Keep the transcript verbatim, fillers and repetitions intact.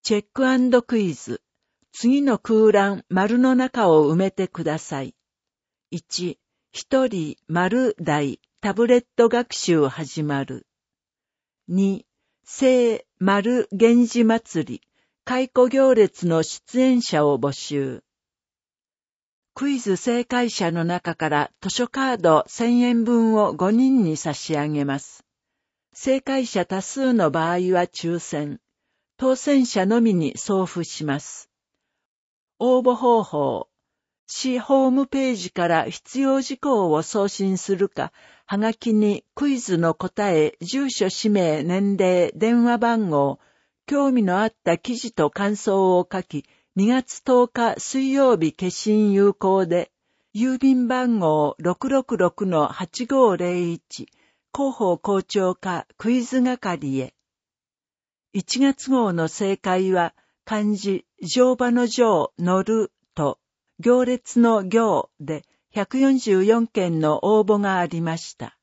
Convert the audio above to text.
チェック&クイズ。次の空欄丸の中を埋めてください。いち、一人丸大タブレット学習始まる。に、聖丸源氏祭り回顧行列の出演者を募集。クイズ正解者の中から図書カードせんえんぶんをごにんに差し上げます。正解者多数の場合は抽選。当選者のみに送付します。応募方法。市ホームページから必要事項を送信するか、はがきにクイズの答え、住所、氏名、年齢、電話番号、興味のあった記事と感想を書き、にがつとおか水曜日消印有効で、郵便番号 ろくろくろくのはちごーぜろいち、広報校長課クイズ係へ。いちがつ号の正解は、漢字、乗馬の乗、乗ると、行列の行でひゃくよんじゅうよんけんの応募がありました。